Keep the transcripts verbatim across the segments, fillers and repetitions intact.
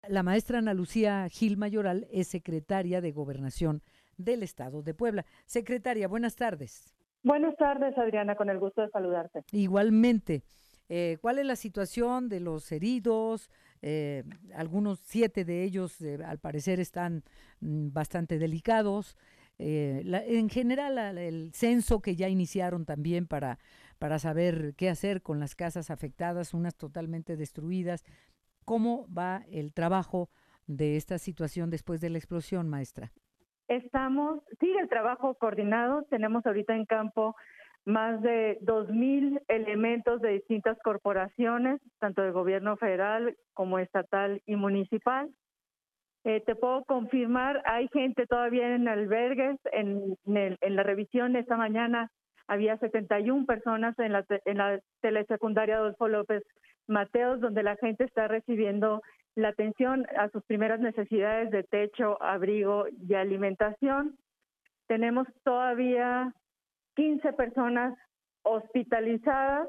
La maestra Ana Lucía Gil Mayoral es secretaria de Gobernación del Estado de Puebla. Secretaria, buenas tardes. Buenas tardes, Adriana, con el gusto de saludarte. Igualmente, eh, ¿cuál es la situación de los heridos? Eh, algunos, siete de ellos, eh, al parecer, están mm, bastante delicados. Eh, la- en general, la- el censo que ya iniciaron también para, para saber qué hacer con las casas afectadas, unas totalmente destruidas. ¿Cómo va el trabajo de esta situación después de la explosión, maestra? Estamos, sigue el trabajo coordinado, tenemos ahorita en campo más de dos mil elementos de distintas corporaciones, tanto de gobierno federal como estatal y municipal. Eh, te puedo confirmar, hay gente todavía en albergues, en, en, el, en la revisión esta mañana había setenta y una personas en la, en la telesecundaria Adolfo López Mateos, donde la gente está recibiendo la atención a sus primeras necesidades de techo, abrigo y alimentación. Tenemos todavía quince personas hospitalizadas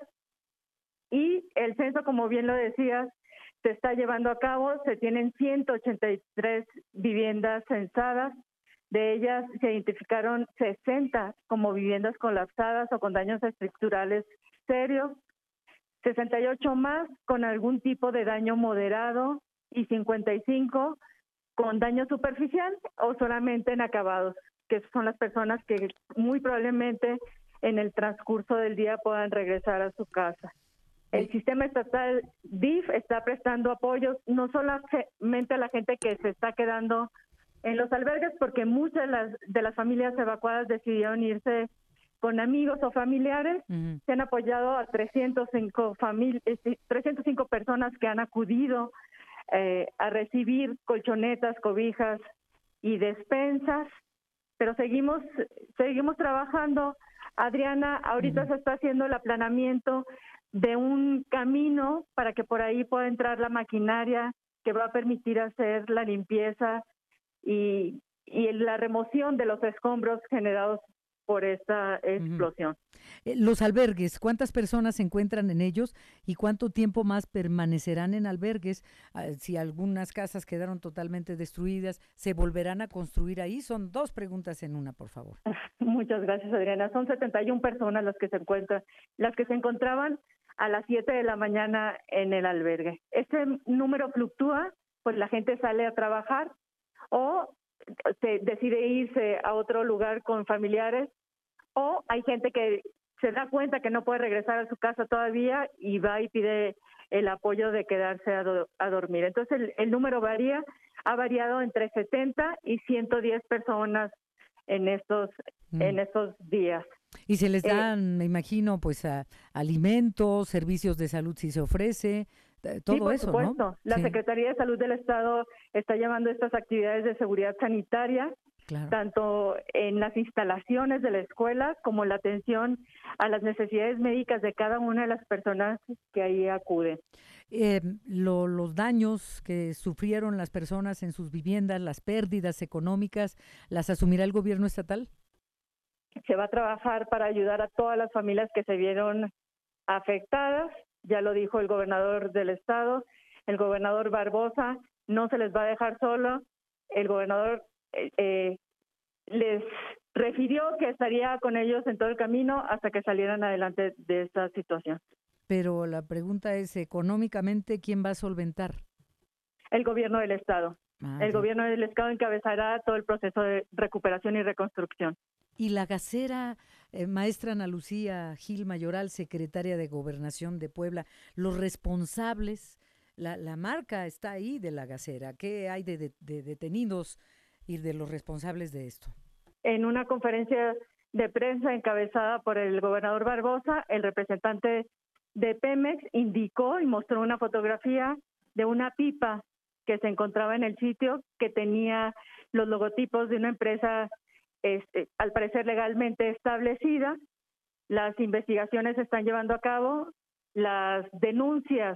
y el censo, como bien lo decías, se está llevando a cabo. Se tienen ciento ochenta y tres viviendas censadas. De ellas se identificaron sesenta como viviendas colapsadas o con daños estructurales serios, sesenta y ocho más con algún tipo de daño moderado y cincuenta y cinco con daño superficial o solamente en acabados, que son las personas que muy probablemente en el transcurso del día puedan regresar a su casa. El sistema estatal D I F está prestando apoyos no solamente a la gente que se está quedando en los albergues, porque muchas de las, de las familias evacuadas decidieron irse con amigos o familiares. Uh-huh. Se han apoyado a trescientas cinco, famili- trescientas cinco personas que han acudido eh, a recibir colchonetas, cobijas y despensas, pero seguimos, seguimos trabajando. Adriana, ahorita uh-huh. se está haciendo el aplanamiento de un camino para que por ahí pueda entrar la maquinaria que va a permitir hacer la limpieza y, y la remoción de los escombros generados por esta explosión. Uh-huh. Los albergues, ¿cuántas personas se encuentran en ellos y cuánto tiempo más permanecerán en albergues? Uh, si algunas casas quedaron totalmente destruidas, ¿se volverán a construir ahí? Son dos preguntas en una, por favor. Muchas gracias, Adriana. Son setenta y una personas las que se encuentran, las que se encontraban a las siete de la mañana en el albergue. Este número fluctúa, pues la gente sale a trabajar o se decide irse a otro lugar con familiares, o hay gente que se da cuenta que no puede regresar a su casa todavía y va y pide el apoyo de quedarse a, do, a dormir. Entonces el, el número varía, ha variado entre setenta y ciento diez personas en estos, mm. en estos días. Y se les dan, eh, me imagino, pues a, alimentos, servicios de salud si se ofrece, todo sí, por eso, supuesto. ¿no? La sí. Secretaría de Salud del Estado está llevando estas actividades de seguridad sanitaria, claro, tanto en las instalaciones de la escuela como la atención a las necesidades médicas de cada una de las personas que ahí acuden. Eh, lo, los daños que sufrieron las personas en sus viviendas, las pérdidas económicas, ¿las asumirá el gobierno estatal? Se va a trabajar para ayudar a todas las familias que se vieron afectadas. Ya lo dijo el gobernador del estado, el gobernador Barbosa, no se les va a dejar solo. El gobernador eh, eh, les refirió que estaría con ellos en todo el camino hasta que salieran adelante de esta situación. Pero la pregunta es, económicamente, ¿quién va a solventar? El gobierno del estado. Ah, el sí. gobierno del estado encabezará todo el proceso de recuperación y reconstrucción. Y la gasera, eh, maestra Ana Lucía Gil Mayoral, secretaria de Gobernación de Puebla, los responsables, la, la marca está ahí de la gasera. ¿Qué hay de, de, de detenidos y de los responsables de esto? En una conferencia de prensa encabezada por el gobernador Barbosa, el representante de Pemex indicó y mostró una fotografía de una pipa que se encontraba en el sitio que tenía los logotipos de una empresa Este, al parecer legalmente establecida. Las investigaciones se están llevando a cabo, las denuncias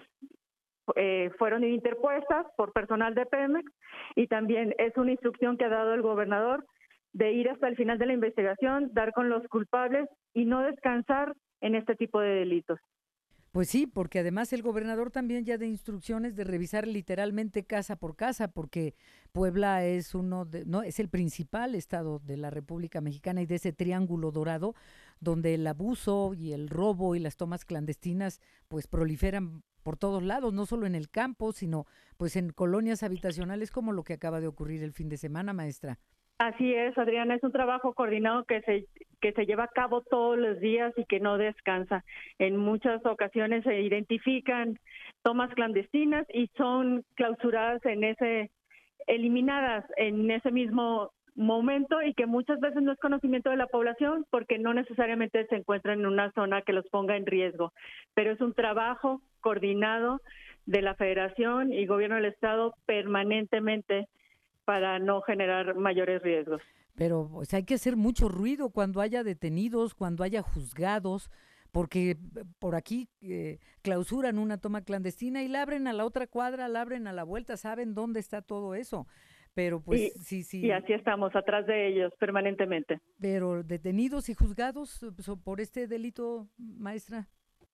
eh, fueron interpuestas por personal de Pemex y también es una instrucción que ha dado el gobernador de ir hasta el final de la investigación, dar con los culpables y no descansar en este tipo de delitos. Pues sí, porque además el gobernador también ya de instrucciones de revisar literalmente casa por casa, porque Puebla es uno de, no, es el principal estado de la República Mexicana y de ese triángulo dorado donde el abuso y el robo y las tomas clandestinas pues proliferan por todos lados, no solo en el campo, sino pues en colonias habitacionales como lo que acaba de ocurrir el fin de semana, maestra. Así es, Adriana, es un trabajo coordinado que se que se lleva a cabo todos los días y que no descansa. En muchas ocasiones se identifican tomas clandestinas y son clausuradas en ese, eliminadas en ese mismo momento y que muchas veces no es conocimiento de la población porque no necesariamente se encuentran en una zona que los ponga en riesgo, pero es un trabajo coordinado de la Federación y Gobierno del Estado permanentemente para no generar mayores riesgos. Pero pues, hay que hacer mucho ruido cuando haya detenidos, cuando haya juzgados, porque eh, por aquí eh, clausuran una toma clandestina y la abren a la otra cuadra, la abren a la vuelta, saben dónde está todo eso. Pero pues Y, sí, y sí, así estamos, atrás de ellos permanentemente. pero detenidos y juzgados eh, so- por este delito, maestra.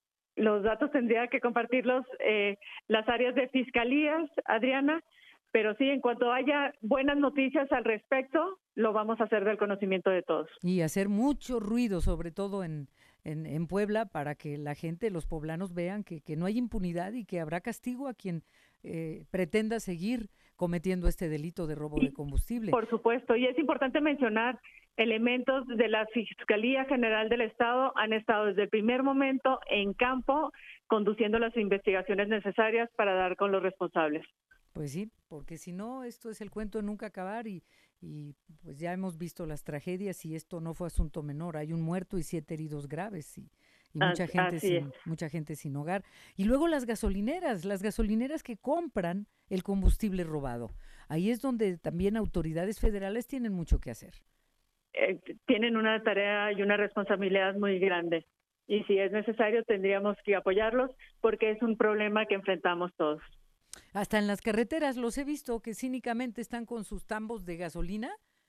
Los datos tendría que compartirlos eh, las áreas de fiscalías, Adriana, pero sí, en cuanto haya buenas noticias al respecto, lo vamos a hacer del conocimiento de todos. Y hacer mucho ruido, sobre todo en, en, en Puebla, para que la gente, los poblanos vean que, que no hay impunidad y que habrá castigo a quien eh, pretenda seguir cometiendo este delito de robo de Y, combustible. por supuesto, y es importante mencionar, elementos de la Fiscalía General del Estado han estado desde el primer momento en campo conduciendo las investigaciones necesarias para dar con los responsables. Pues sí, porque si no, esto es el cuento de nunca acabar y, y pues ya hemos visto las tragedias y esto no fue asunto menor. Hay un muerto y siete heridos graves y, y mucha gente Así es. sin, mucha gente sin hogar. Y luego las gasolineras, las gasolineras que compran el combustible robado. Ahí es donde también autoridades federales tienen mucho que hacer. Eh, tienen una tarea y una responsabilidad muy grande. Y si es necesario, tendríamos que apoyarlos porque es un problema que enfrentamos todos. Hasta en las carreteras los he visto que cínicamente están con sus tambos de gasolina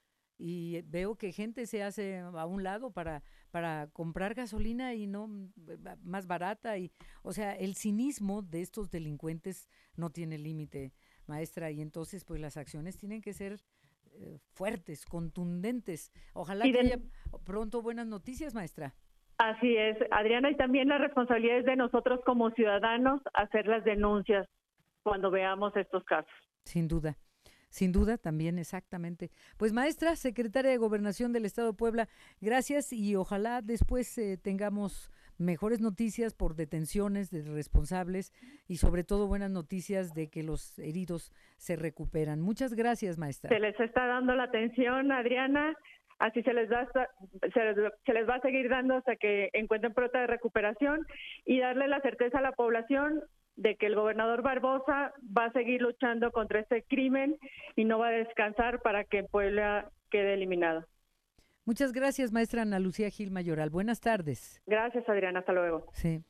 y veo que gente se hace a un lado para, para comprar gasolina y no mm, ba- más barata y o sea, el cinismo de estos delincuentes no tiene límite, maestra, y entonces pues las acciones tienen que ser eh, fuertes, contundentes. Ojalá Y que haya de, pronto buenas noticias, maestra. así es, Adriana, y también la responsabilidad es de nosotros como ciudadanos hacer las denuncias cuando veamos estos casos. Sin duda. Sin duda, también exactamente. Pues maestra, secretaria de Gobernación del Estado de Puebla, gracias y ojalá después eh, tengamos mejores noticias por detenciones de responsables y sobre todo buenas noticias de que los heridos se recuperan. Muchas gracias, maestra. Se les está dando la atención, Adriana, así se les va a, esta- se les, se les va a seguir dando hasta que encuentren pronta de recuperación y darle la certeza a la población de que el gobernador Barbosa va a seguir luchando contra este crimen y no va a descansar para que Puebla quede eliminado. Muchas gracias, maestra Ana Lucía Gil Mayoral. Buenas tardes. Gracias, Adriana. Hasta luego. Sí.